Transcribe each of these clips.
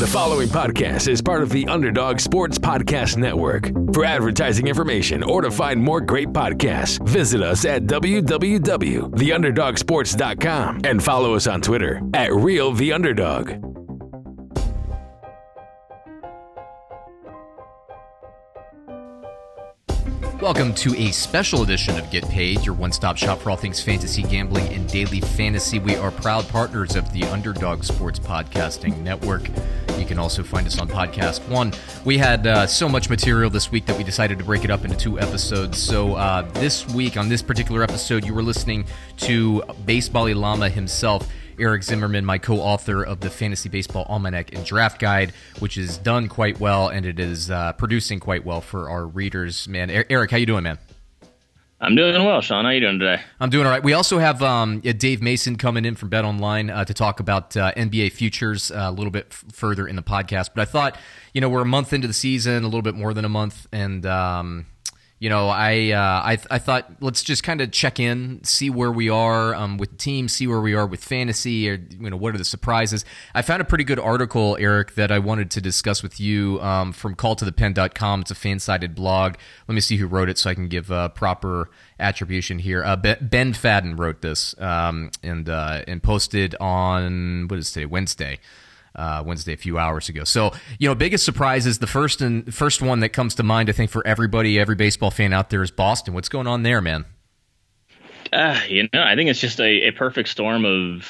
The following podcast is part of the Underdog Sports Podcast Network. For advertising information or to find more great podcasts, visit us at www.theunderdogsports.com and follow us on Twitter at RealTheUnderdog. Welcome to a special edition of Get Paid, your one-stop shop for all things fantasy gambling and daily fantasy. We are proud partners of the Underdog Sports Podcasting Network. You can also find us on Podcast One. We had so much material this week that we decided to break it up into 2 episodes. So this week, on this particular episode, you were listening to Baseball-y Llama himself, Eric Zimmerman, my co-author of the Fantasy Baseball Almanac and Draft Guide, which is done quite well, and it is producing quite well for our readers. Man, Eric, how you doing, man? I'm doing well, Sean. How you doing today? I'm doing all right. We also have Dave Mason coming in from Bet Online to talk about NBA futures a little bit further in the podcast. But I thought, we're a month into the season, a little bit more than a month, and I thought let's just kind of check in, see where we are with the team, see where we are with fantasy, or what are the surprises. I found a pretty good article, Eric, that I wanted to discuss with you from calltothepen.com. It's a fan-sided blog. Let me see who wrote it so I can give proper attribution here. Ben Fadden wrote this and posted on, what is today, Wednesday a few hours ago. So, biggest surprise is the first one that comes to mind, I think, for everybody, every baseball fan out there is Boston. What's going on there, man? I think it's just a perfect storm of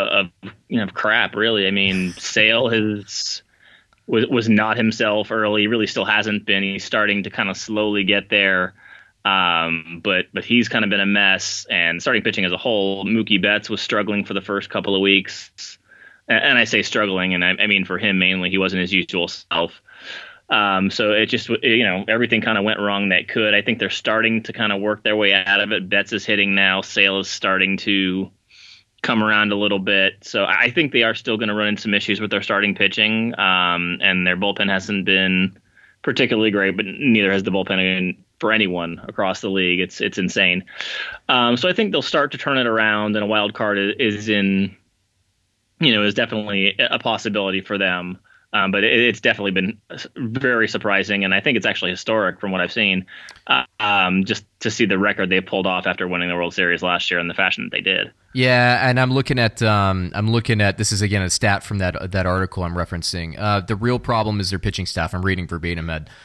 crap, really. I mean, Sale was not himself early. He really still hasn't been. He's starting to kind of slowly get there. But he's kind of been a mess, and starting pitching as a whole, Mookie Betts was struggling for the first couple of weeks. And I say struggling, and I mean for him mainly, he wasn't his usual self. So it just, everything kind of went wrong that could. I think they're starting to kind of work their way out of it. Betts is hitting now. Sale is starting to come around a little bit. So I think they are still going to run into some issues with their starting pitching. And their bullpen hasn't been particularly great, but neither has the bullpen for anyone across the league. It's insane. So I think they'll start to turn it around, and a wild card is definitely a possibility for them. But it's definitely been very surprising, and I think it's actually historic from what I've seen, just to see the record they pulled off after winning the World Series last year in the fashion that they did. Yeah, and I'm looking at this is again a stat from that article I'm referencing. The real problem is their pitching staff. I'm reading verbatim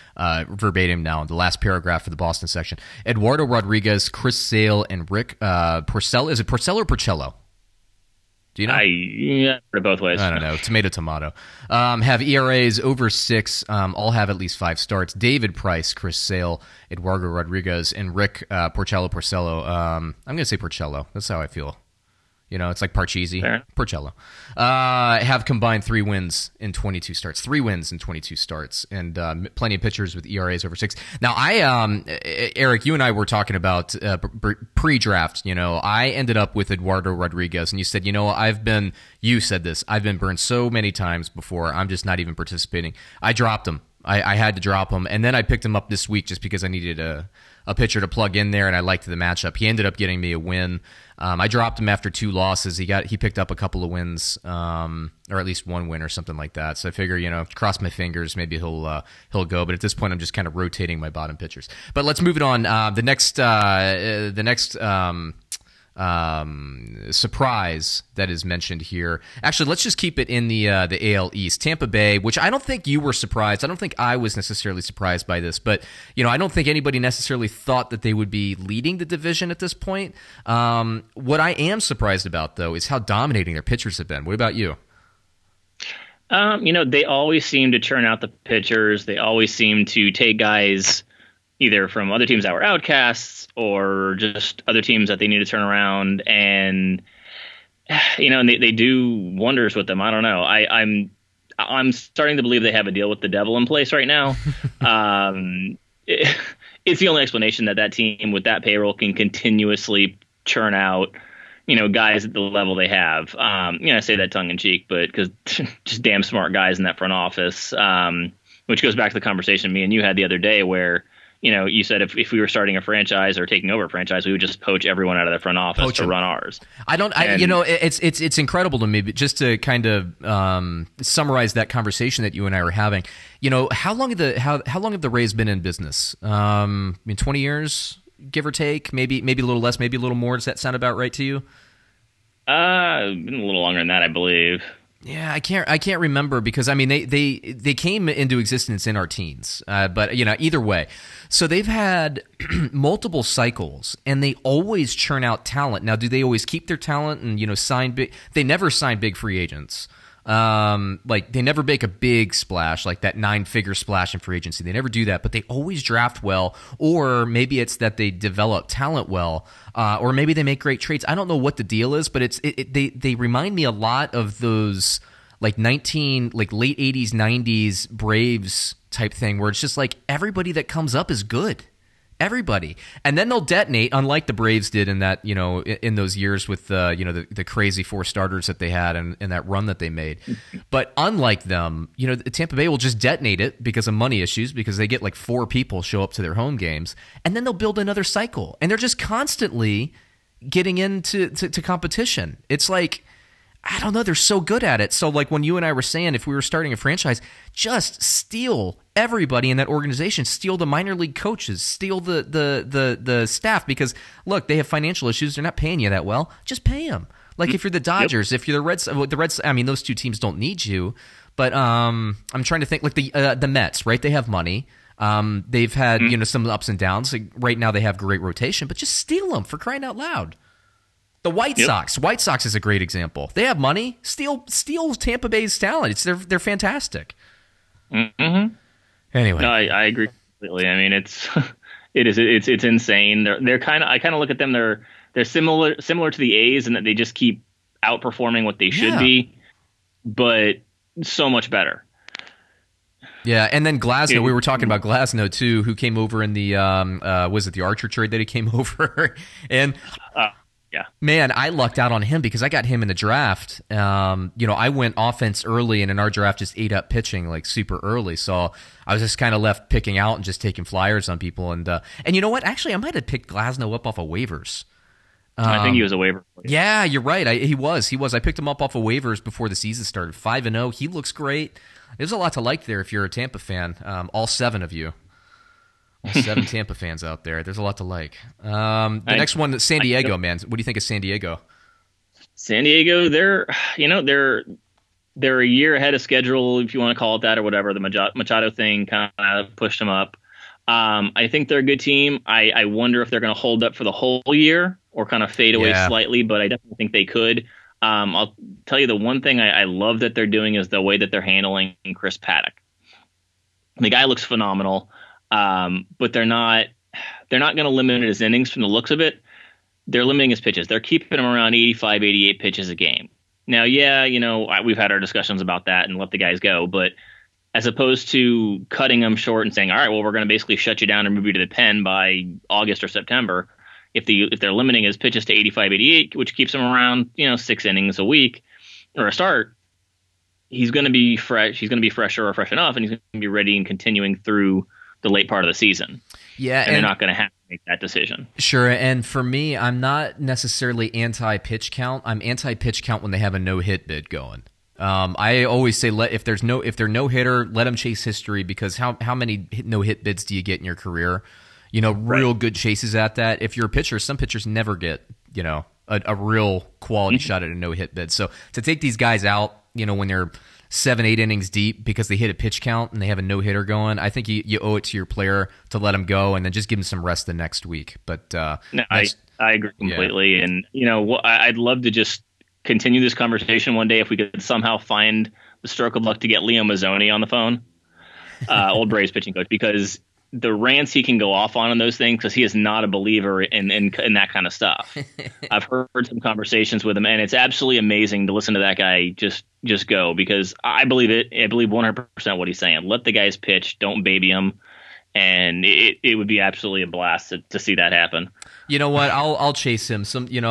now, the last paragraph of the Boston section. Eduardo Rodriguez, Chris Sale, and Rick Porcello. Is it Porcello or Porcello? Do you know? Yeah, both ways. I don't know. Tomato. Have ERAs over 6. All have at least 5 starts. David Price, Chris Sale, Eduardo Rodriguez, and Rick Porcello. I'm going to say Porcello. That's how I feel. It's like Parcheesi. Fair. Porcello. Have combined 3 wins in 22 starts. 3 wins in 22 starts. And plenty of pitchers with ERAs over 6. Now, Eric, you and I were talking about pre-draft. I ended up with Eduardo Rodriguez. And you said, you said this, I've been burned so many times before. I'm just not even participating. I dropped him. I had to drop him. And then I picked him up this week just because I needed a pitcher to plug in there, and I liked the matchup. He ended up getting me a win. I dropped him after 2 losses. He picked up a couple of wins, or at least 1 win or something like that. So I figure, cross my fingers, maybe he'll go. But at this point, I'm just kind of rotating my bottom pitchers. But let's move it on. The next surprise that is mentioned here. Actually, let's just keep it in the AL East. Tampa Bay, which I don't think you were surprised. I don't think I was necessarily surprised by this, but I don't think anybody necessarily thought that they would be leading the division at this point. What I am surprised about, though, is how dominating their pitchers have been. What about you? They always seem to churn out the pitchers. They always seem to take guys either from other teams that were outcasts or just other teams that they need to turn around, and and they do wonders with them. I don't know. I'm starting to believe they have a deal with the devil in place right now. It's the only explanation that team with that payroll can continuously churn out guys at the level they have. I say that tongue in cheek, but because just damn smart guys in that front office, which goes back to the conversation me and you had the other day where you said if we were starting a franchise or taking over a franchise, we would just poach everyone out of the front office to run ours. It's incredible to me, but just to kind of summarize that conversation that you and I were having, how long have the Rays been in business? 20 years, give or take, maybe a little less, maybe a little more. Does that sound about right to you? Been a little longer than that, I believe. Yeah, I can't remember because they came into existence in our teens, but either way, so they've had multiple cycles and they always churn out talent. Now, do they always keep their talent and sign big? They never sign big free agents. Like they never make a big splash like that 9-figure splash in free agency. They never do that, but they always draft well, or maybe it's that they develop talent well, or maybe they make great trades. I don't know what the deal is, but they remind me a lot of those late 80s, 90s Braves type thing where it's just like everybody that comes up is good. Everybody, and then they'll detonate, unlike the Braves did in that in those years with the crazy 4 starters that they had and that run that they made. But unlike them, Tampa Bay will just detonate it because of money issues, because they get like 4 people show up to their home games, and then they'll build another cycle, and they're just constantly getting into competition. It's like, I don't know, they're so good at it. So like when you and I were saying, if we were starting a franchise, just steal everybody in that organization, steal the minor league coaches, steal the staff, because look, they have financial issues. They're not paying you that well. Just pay them. Like if you're the Dodgers, if you're the Reds, I mean, those two teams don't need you. But I'm trying to think, like the Mets, right? They have money. They've had some ups and downs. Like right now they have great rotation, but just steal them, for crying out loud. The White Sox. White Sox is a great example. They have money. Steal Tampa Bay's talent. They're fantastic. Mm-hmm. Anyway, no, I agree completely. I mean, it's insane. They're kind of, I kind of look at them. They're similar to the A's in that they just keep outperforming what they should be, but so much better. Yeah, and then Glasnow. We were talking about Glasnow too, who came over in the was it the Archer trade that he came over and. Yeah, man, I lucked out on him because I got him in the draft. I went offense early, and in our draft just ate up pitching like super early. So I was just kind of left picking out and just taking flyers on people. And you know what? Actually, I might have picked Glasnow up off of waivers. I think he was a waiver player. Yeah, you're right. He was. I picked him up off of waivers before the season started. 5-0. He looks great. There's a lot to like there if you're a Tampa fan. All 7 of you. 7 Tampa fans out there. There's a lot to like. The next one, San Diego, man. What do you think of San Diego? San Diego, they're a year ahead of schedule, if you want to call it that or whatever. The Machado thing kind of pushed them up. I think they're a good team. I wonder if they're going to hold up for the whole year or kind of fade away slightly, but I definitely think they could. I'll tell you the one thing I love that they're doing is the way that they're handling Chris Paddack. The guy looks phenomenal. But they're not going to limit his innings from the looks of it. They're limiting his pitches. They're keeping him around 85, 88 pitches a game. Now, we've had our discussions about that and let the guys go. But as opposed to cutting them short and saying, all right, well, we're going to basically shut you down and move you to the pen by August or September. If they're limiting his pitches to 85, 88, which keeps him around, 6 innings a week or a start, he's going to be fresh. He's going to be fresher or fresh enough, and he's going to be ready and continuing through the late part of the season. Yeah. And they're not going to have to make that decision. Sure. And for me, I'm not necessarily anti-pitch count. I'm anti-pitch count when they have a no-hit bid going. I always say if they're no hitter, let them chase history, because how many no-hit bids do you get in your career? Real good chases at that. If you're a pitcher, some pitchers never get, a real quality shot at a no-hit bid. So to take these guys out, when they're 7-8 innings deep because they hit a pitch count and they have a no-hitter going, I think you owe it to your player to let him go and then just give him some rest the next week. But no, I agree completely. Yeah. And, I'd love to just continue this conversation one day if we could somehow find the stroke of luck to get Leo Mazzoni on the phone, old Braves pitching coach, because the rants he can go off on those things, because he is not a believer in that kind of stuff. I've heard some conversations with him, and it's absolutely amazing to listen to that guy just go, because I believe it. I believe 100% what he's saying. Let the guys pitch. Don't baby them. And it would be absolutely a blast to see that happen. You know what? I'll chase him.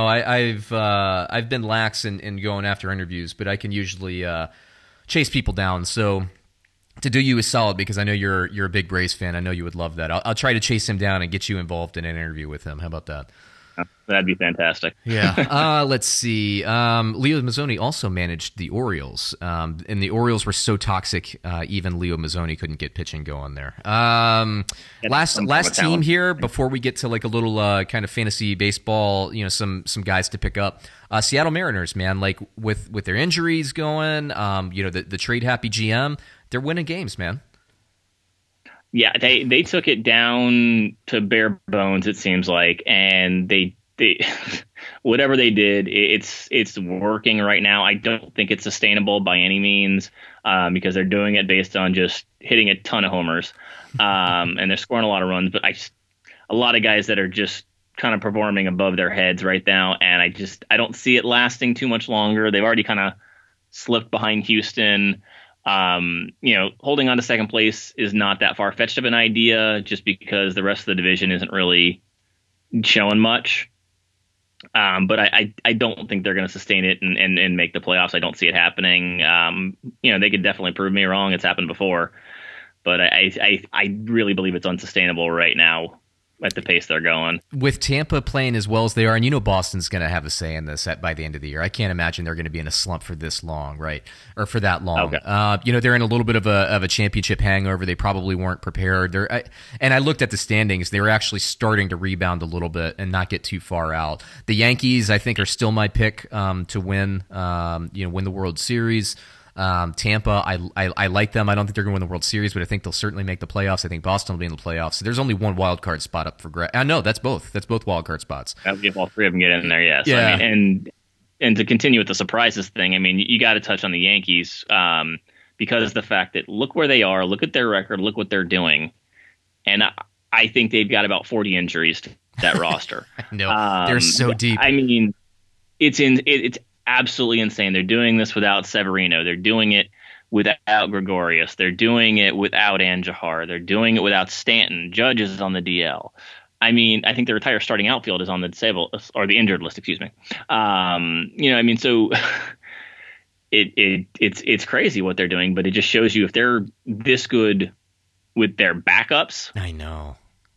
I've been lax in going after interviews, but I can usually chase people down. So to do you a solid, because I know you're a big Braves fan. I know you would love that. I'll try to chase him down and get you involved in an interview with him. How about that? That'd be fantastic. Yeah. Let's see. Leo Mazzoni also managed the Orioles, and the Orioles were so toxic, even Leo Mazzoni couldn't get pitching going there. Last team here before we get to like a little kind of fantasy baseball, some guys to pick up. Seattle Mariners, man, like with their injuries going, the trade happy GM, they're winning games, man. Yeah, they took it down to bare bones, it seems like, and they whatever they did, it's working right now. I don't think it's sustainable by any means, because they're doing it based on just hitting a ton of homers, and they're scoring a lot of runs. But a lot of guys that are just kind of performing above their heads right now, and I don't see it lasting too much longer. They've already kind of slipped behind Houston. Holding on to second place is not that far-fetched of an idea, just because the rest of the division isn't really showing much. But I don't think they're going to sustain it and make the playoffs. I don't see it happening. They could definitely prove me wrong. It's happened before, but I really believe it's unsustainable right now at the pace they're going. With Tampa playing as well as they are, and Boston's going to have a say in this by the end of the year. I can't imagine they're going to be in a slump for this long, right? Or for that long. Okay. They're in a little bit of a championship hangover. They probably weren't prepared. And I looked at the standings. They were actually starting to rebound a little bit and not get too far out. The Yankees, I think, are still my pick to win the World Series. Tampa, I like them. I don't think they're going to win the World Series, but I think they'll certainly make the playoffs. I think Boston will be in the playoffs. So there's only one wild card spot up for grabs. No, that's both. That's both wild card spots. If all three of them get in there, yes. Yeah. And to continue with the surprises thing, you got to touch on the Yankees, because of the fact that look where they are, look at their record, look what they're doing, and I think they've got about 40 injuries to that roster. I know, they're so deep. It's absolutely insane. They're doing this without Severino. They're doing it without Gregorius. They're doing it without Andujar. They're doing it without Stanton. Judge is on the DL. I think the retired starting outfield is on the disabled or the injured list. Excuse me. So it's crazy what they're doing, but it just shows you if they're this good with their backups. I know.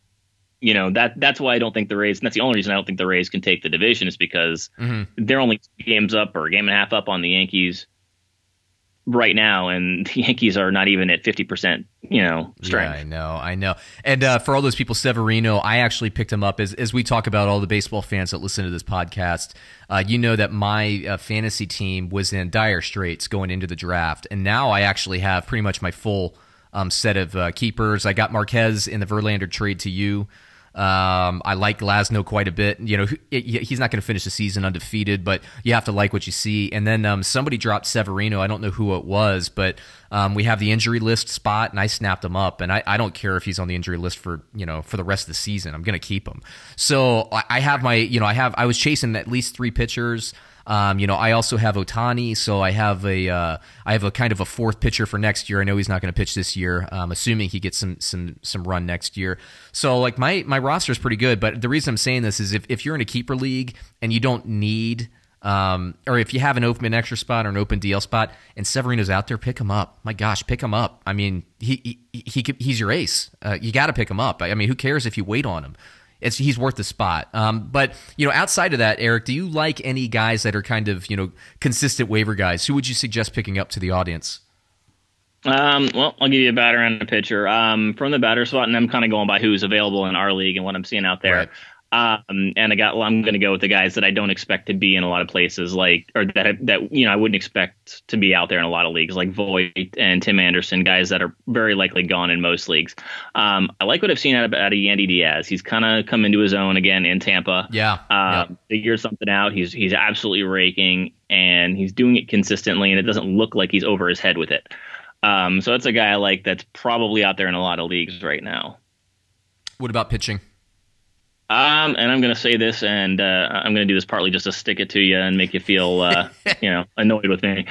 That's why I don't think the Rays, and that's the only reason I don't think the Rays can take the division, is because they're only 2 games up or a game and a half up on the Yankees right now, and the Yankees are not even at 50%, strength. Yeah, I know. And for all those people, Severino, I actually picked him up as we talk about all the baseball fans that listen to this podcast. That my fantasy team was in dire straits going into the draft, and now I actually have pretty much my full set of keepers. I got Marquez in the Verlander trade to you. I like Glasnow quite a bit. He's not going to finish the season undefeated, but you have to like what you see. And then somebody dropped Severino. I don't know who it was, but we have the injury list spot, and I snapped him up. And I don't care if he's on the injury list for the rest of the season. I'm going to keep him. So I have I was chasing at least 3 pitchers. I also have Ohtani, so I have a kind of a 4th pitcher for next year. I know he's not going to pitch this year, assuming he gets some run next year. So like my roster is pretty good, but the reason I'm saying this is if you're in a keeper league and you don't need, or if you have an open extra spot or an open DL spot and Severino's out there, pick him up. My gosh, pick him up. He's your ace. You got to pick him up. Who cares if you wait on him? He's worth the spot. But outside of that, Eric, do you like any guys that are kind of, consistent waiver guys? Who would you suggest picking up to the audience? Well, I'll give you a batter and a pitcher. From the batter spot, and I'm kind of going by who's available in our league and what I'm seeing out there. Right. And I'm going to go with the guys that I don't expect to be in a lot of places, or that I wouldn't expect to be out there in a lot of leagues, like Voit and Tim Anderson, guys that are very likely gone in most leagues. I like what I've seen out of Yandy Diaz. He's kind of come into his own again in Tampa. Yeah. Figured something out. He's absolutely raking, and he's doing it consistently, and it doesn't look like he's over his head with it. So that's a guy I like that's probably out there in a lot of leagues right now. What about pitching? And I'm going to say this, and I'm going to do this partly just to stick it to you and make you feel, annoyed with me.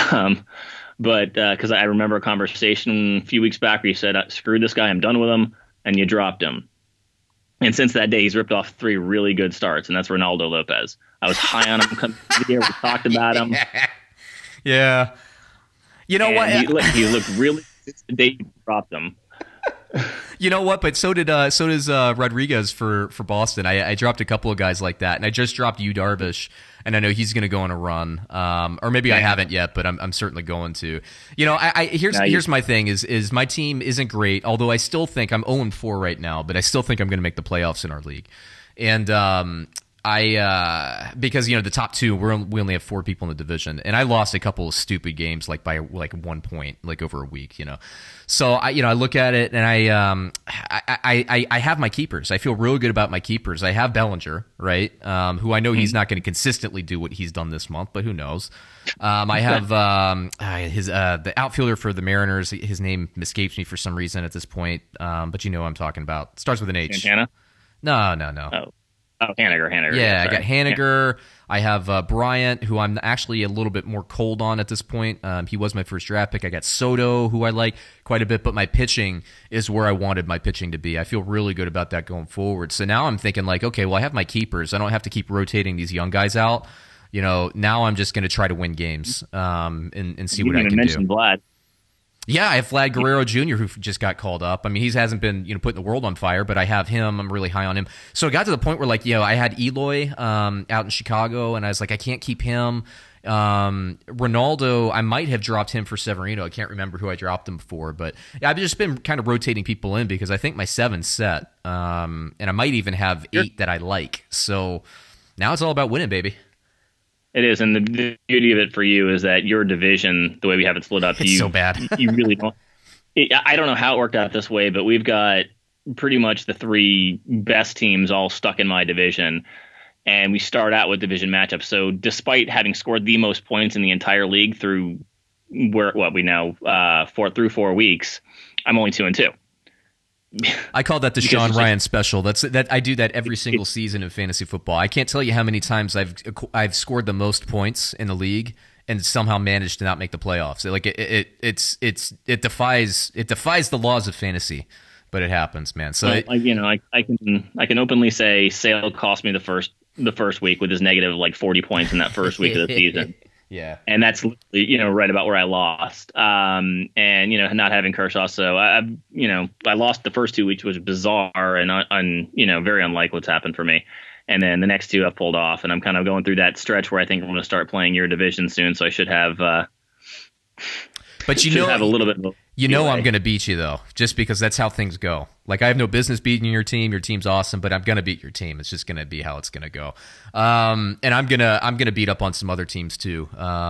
But because I remember a conversation a few weeks back where you said, screw this guy, I'm done with him, and you dropped him. And since that day, he's ripped off 3 really good starts, and that's Ronaldo Lopez. I was high on him coming here. We talked about him. Yeah. You know what? He looked really They dropped them. You know what? But so does Rodriguez for Boston. I dropped a couple of guys like that, and I just dropped Yu Darvish, and I know he's going to go on a run. Or maybe I haven't yet, but I'm certainly going to. You know, here's my thing is my team isn't great, although I still think I'm 0-4 right now, but I still think I'm going to make the playoffs in our league, and because the top two we only have 4 people in the division, and I lost a couple of stupid games by 1 point over a week, So I look at it and I have my keepers. I feel real good about my keepers. I have Bellinger, right? Who I know he's not going to consistently do what he's done this month, but who knows? I have the outfielder for the Mariners. His name escapes me for some reason at this point, but you know what I'm talking about. Starts with an H. Santana? No. Oh, Haniger. Yeah, I got Haniger. I have Bryant, who I'm actually a little bit more cold on at this point. He was my first draft pick. I got Soto, who I like quite a bit, but my pitching is where I wanted my pitching to be. I feel really good about that going forward. So now I'm thinking okay, well, I have my keepers. I don't have to keep rotating these young guys out. Now I'm just going to try to win games and see what I can do. You mentioned Vlad. Yeah, I have Vlad Guerrero Jr., who just got called up. I mean, he hasn't been putting the world on fire, but I have him. I'm really high on him. So it got to the point where I had Eloy out in Chicago, and I was like, I can't keep him. Ronaldo, I might have dropped him for Severino. I can't remember who I dropped him for, but I've just been kind of rotating people in because I think my 7's set, and I might even have 8 that I like. So now it's all about winning, baby. It is, and the beauty of it for you is that your division, the way we have it split up, it's so bad. You really don't. I don't know how it worked out this way, but we've got pretty much the 3 best teams all stuck in my division, and we start out with division matchups. So despite having scored the most points in the entire league through 4 weeks, I'm only 2-2. I call that the Sean Ryan special. I do that every single season in fantasy football. I can't tell you how many times I've scored the most points in the league and somehow managed to not make the playoffs. It defies the laws of fantasy, but it happens, man. So I can openly say Sale cost me the first week with his negative 40 points in that first week of the season. Yeah, and that's right about where I lost. And not having Kershaw, so I lost the first 2 weeks, which was bizarre and very unlike what's happened for me. And then the next 2 I've pulled off, and I'm kind of going through that stretch where I think I'm going to start playing your division soon. So I should have. But have a little bit. I'm going to beat you though, just because that's how things go. I have no business beating your team. Your team's awesome, but I'm going to beat your team. It's just going to be how it's going to go. And I'm gonna beat up on some other teams too.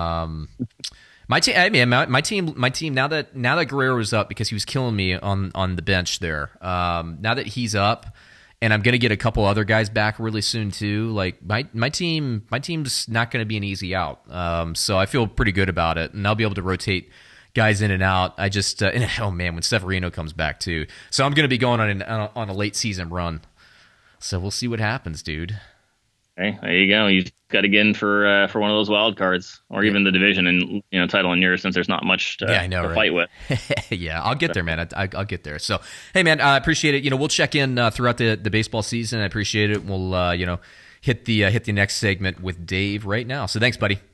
My team. Now that Guerrero is up, because he was killing me on the bench there. Now that he's up, and I'm going to get a couple other guys back really soon too. My team's not going to be an easy out. So I feel pretty good about it, and I'll be able to rotate guys in and out. I just when Severino comes back too. So I'm going to be going on a late season run. So we'll see what happens, dude. Hey, there you go. You got to get in for one of those wild cards, or even the division and title in yours, since there's not much to fight with. Yeah, I'll get there, man. I'll get there. So hey, man, I appreciate it. We'll check in throughout the baseball season. I appreciate it. We'll hit the next segment with Dave right now. So thanks, buddy.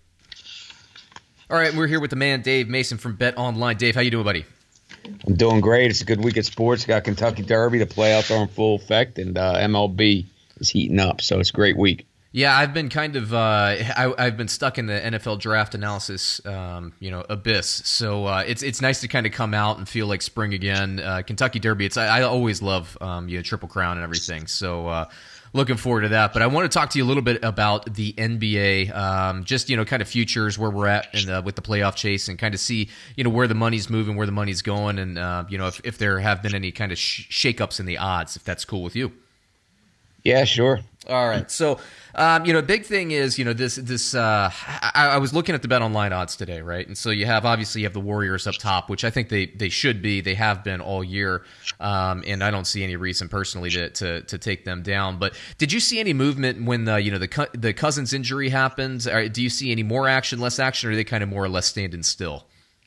All right, we're here with the man, Dave Mason from Bet Online. Dave, how you doing, buddy? I'm doing great. It's a good week of sports. Got Kentucky Derby. The playoffs are in full effect, and MLB is heating up. So it's a great week. Yeah, I've been kind of I've been stuck in the NFL draft analysis, abyss. So it's nice to kind of come out and feel like spring again. Kentucky Derby. I always love Triple Crown and everything. So. Looking forward to that. But I want to talk to you a little bit about the NBA, just, kind of futures, where we're at with the playoff chase, and kind of see, where the money's moving, where the money's going, and, if there have been any kind of shakeups in the odds, if that's cool with you. Yeah, sure. All right. So, big thing is, this. I was looking at the Bet Online odds today, right? And so you have the Warriors up top, which I think they should be. They have been all year, and I don't see any reason personally to take them down. But did you see any movement when the Cousins injury happened? Or do you see any more action, less action, or are they kind of more or less standing still?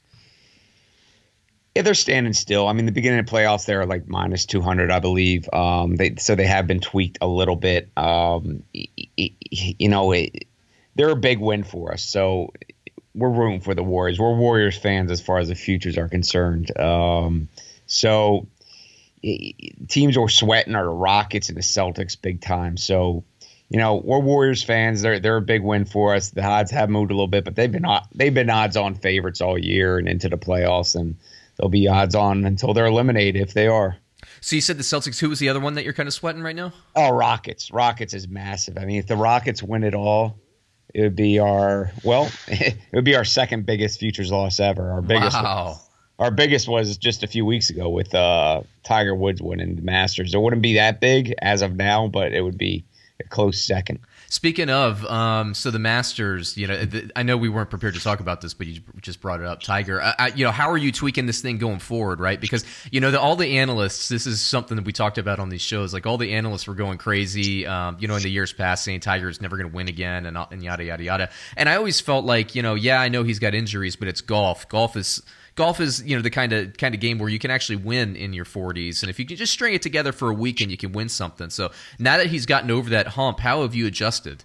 Yeah, they're standing still. I mean, the beginning of playoffs, they're minus 200, I believe. They have been tweaked a little bit. They're a big win for us. So we're rooting for the Warriors. We're Warriors fans as far as the futures are concerned. So teams are sweating are the Rockets and the Celtics big time. So, we're Warriors fans. They're a big win for us. The odds have moved a little bit, but they've been odds-on favorites all year and into the playoffs, and they'll be odds-on until they're eliminated if they are. So you said the Celtics. Who was the other one that you're kind of sweating right now? Oh, Rockets. Rockets is massive. I mean, if the Rockets win it all, it would be our second biggest futures loss ever. Our biggest was just a few weeks ago with Tiger Woods winning the Masters. It wouldn't be that big as of now, but it would be a close second. Speaking of, so the Masters, I know we weren't prepared to talk about this, but you just brought it up, Tiger. How are you tweaking this thing going forward, right? Because all the analysts, this is something that we talked about on these shows. Like all the analysts were going crazy, in the years past, saying Tiger's never going to win again, and yada yada yada. And I always felt like, I know he's got injuries, but it's golf. Golf is the kind of game where you can actually win in your 40s, and if you can just string it together for a weekend, you can win something. So now that he's gotten over that hump, how have you adjusted?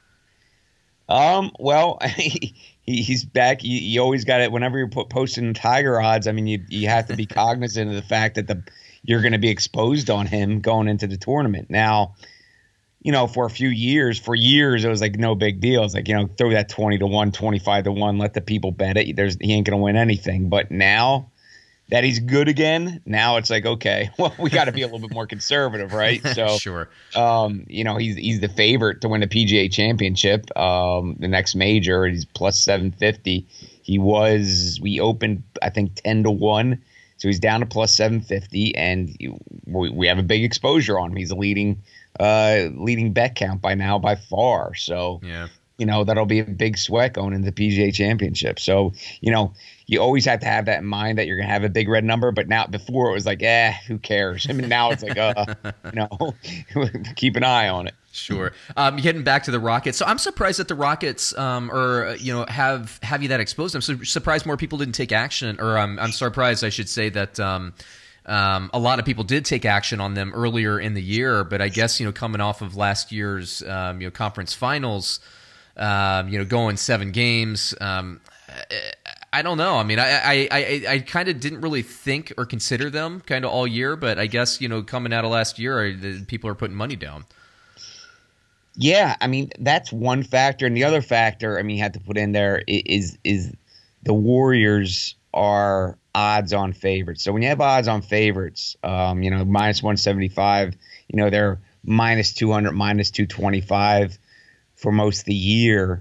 Well, he's back. You always got it whenever you're posting Tiger odds. I mean, you have to be cognizant of the fact that you're going to be exposed on him going into the tournament. Now, for years, it was like no big deal. It's like, throw that 20-1, 25-1, let the people bet it. He ain't going to win anything. But now that he's good again, now it's like, okay, well, we got to be a little bit more conservative, right? So, sure. He's the favorite to win the PGA Championship, the next major. He's plus 750. We opened, I think, 10-1. So he's down to plus 750, and we have a big exposure on him. He's a leading bet count by now by far. So, yeah. That'll be a big sweat going into the PGA Championship. So, you always have to have that in mind that you're going to have a big red number. But now, before it was like, who cares? I mean, now it's like, keep an eye on it. Sure. Getting back to the Rockets. So I'm surprised that the Rockets have you that exposed. I'm surprised more people didn't take action, or I'm surprised, I should say, that a lot of people did take action on them earlier in the year. But I guess, coming off of last year's, conference finals, going 7 games, I don't know. I mean, I kind of didn't really think or consider them kind of all year, but I guess, coming out of last year, people are putting money down. Yeah, I mean, that's one factor. And the other factor, you have to put in there is the Warriors are odds-on favorites. So when you have odds-on favorites, minus 175, they're minus 200, minus 225 for most of the year.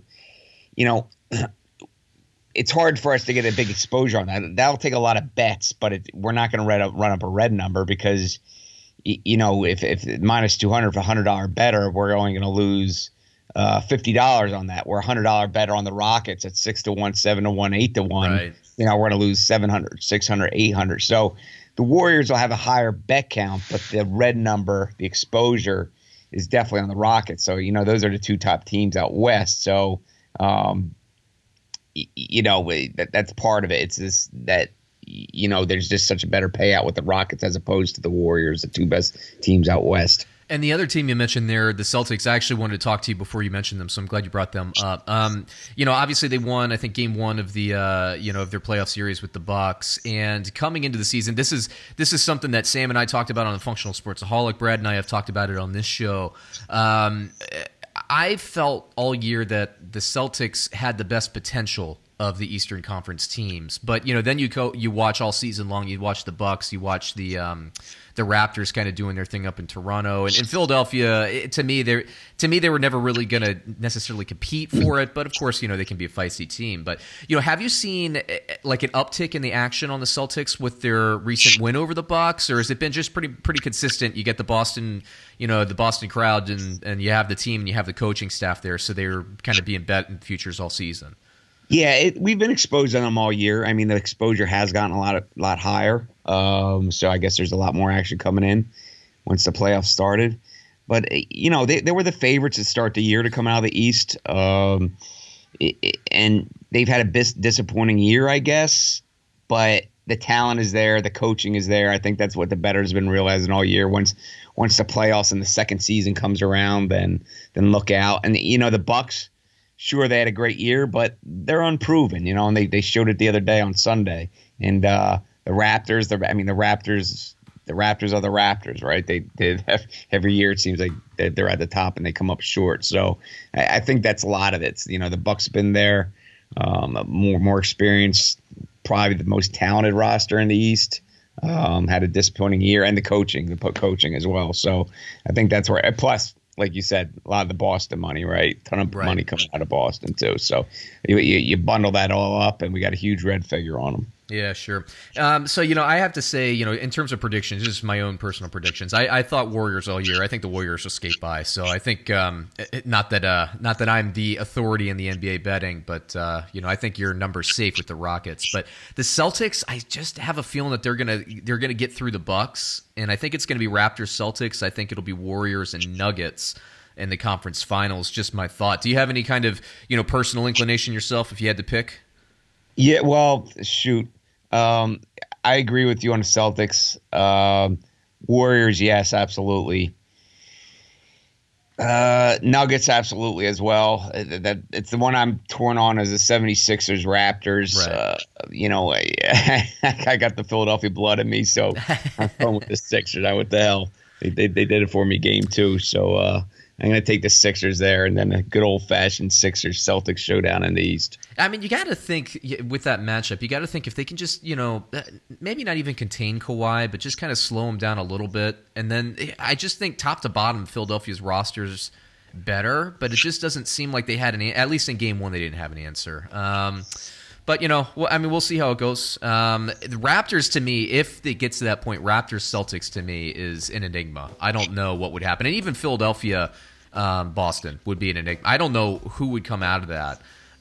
It's hard for us to get a big exposure on that. That'll take a lot of bets, but we're not going to run up a red number because, if minus 200 for $100 better, we're only going to lose $50 on that. We're $100 better on the Rockets at 6-1, 7-1, 8-1. Right. We're going to lose 700, 600, 800. So the Warriors will have a higher bet count, but the red number, the exposure, is definitely on the Rockets. So, those are the 2 top teams out west. So, that's part of it. It's this that there's just such a better payout with the Rockets as opposed to the Warriors, the 2 best teams out west. And the other team you mentioned there, the Celtics, I actually wanted to talk to you before you mentioned them, so I'm glad you brought them up. Obviously they won, I think, game 1 of the of their playoff series with the Bucks. And coming into the season, this is something that Sam and I talked about on the Functional Sportsaholic. Brad and I have talked about it on this show. I felt all year that the Celtics had the best potential of the Eastern Conference teams, but then you watch all season long. You watch the Bucks, you watch the Raptors kind of doing their thing up in Toronto, and in Philadelphia. To me, they were never really going to necessarily compete for it. But of course, they can be a feisty team. But have you seen like an uptick in the action on the Celtics with their recent win over the Bucks, or has it been just pretty consistent? You get the Boston crowd, and you have the team, and you have the coaching staff there, so they're kind of being bet in futures all season. Yeah, we've been exposed on them all year. I mean, the exposure has gotten a lot higher. So I guess there's a lot more action coming in once the playoffs started. But they were the favorites to start the year to come out of the East, and they've had a disappointing year, I guess. But the talent is there, the coaching is there. I think that's what the bettors have been realizing all year. Once the playoffs and the second season comes around, then look out. And the Bucks. sure, they had a great year, but they're unproven, and they showed it the other day on Sunday. And the Raptors, the Raptors are the Raptors, right? They every year it seems like they're at the top and they come up short. So I think that's a lot of it. The Bucks have been there, more experienced, probably the most talented roster in the East. Had a disappointing year, and the coaching as well. So I think that's where. Plus, like you said, a lot of the Boston money, right? Ton of money coming out of Boston too. So you bundle that all up, and we got a huge red figure on them. Yeah, sure. So, I have to say, in terms of predictions, just my own personal predictions, I thought Warriors all year. I think the Warriors will skate by. So I think, not that I'm the authority in the NBA betting, but, I think your number's safe with the Rockets. But the Celtics, I just have a feeling that they're gonna get through the Bucks, and I think it's going to be Raptors Celtics. I think it'll be Warriors and Nuggets in the conference finals. Just my thought. Do you have any kind of, personal inclination yourself if you had to pick? Yeah, well, shoot. I agree with you on the Celtics. Warriors, yes, absolutely. Nuggets, absolutely as well. That it's the one I'm torn on as the 76ers Raptors. Right. I got the Philadelphia blood in me, so I'm going with the Sixers. What the hell? They did it for me game 2, so I'm going to take the Sixers there, and then a good old-fashioned Sixers-Celtics showdown in the East. I mean, you got to think with that matchup, you got to think if they can just, maybe not even contain Kawhi, but just kind of slow him down a little bit. And then I just think top to bottom, Philadelphia's roster's better, but it just doesn't seem like they had at least in game 1, they didn't have an answer. But, we'll see how it goes. The Raptors, to me, if it gets to that point, Raptors-Celtics, to me, is an enigma. I don't know what would happen. And even Philadelphia, Boston would be an enigma. I don't know who would come out of that.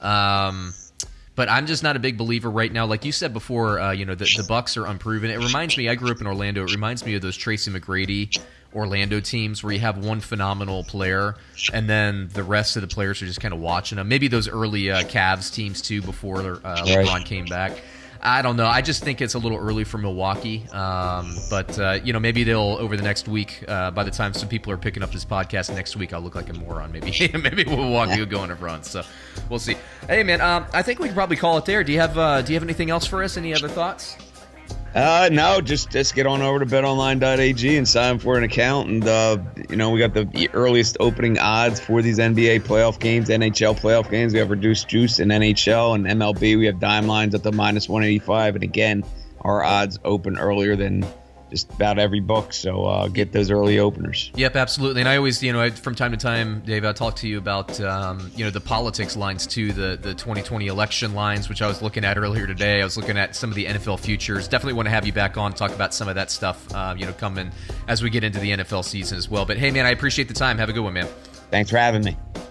But I'm just not a big believer right now. Like you said before, the Bucks are unproven. It reminds me, I grew up in Orlando. It reminds me of those Tracy McGrady Orlando teams where you have one phenomenal player and then the rest of the players are just kind of watching them. Maybe those early Cavs teams too before LeBron came back. I don't know. I just think it's a little early for Milwaukee. But maybe they'll, over the next week, by the time some people are picking up this podcast next week, I'll look like a moron. Maybe Milwaukee will go in front. So we'll see. Hey, man, I think we can probably call it there. Do you have anything else for us? Any other thoughts? No, just get on over to betonline.ag and sign up for an account. And, we got the earliest opening odds for these NBA playoff games, NHL playoff games. We have reduced juice in NHL and MLB. We have dime lines at the -185. And again, our odds open earlier than just about every book. So get those early openers. Yep, absolutely. And I always, from time to time, Dave, I'll talk to you about, the politics lines too, the 2020 election lines, which I was looking at earlier today. I was looking at some of the NFL futures. Definitely want to have you back on, talk about some of that stuff, coming as we get into the NFL season as well. But hey, man, I appreciate the time. Have a good one, man. Thanks for having me.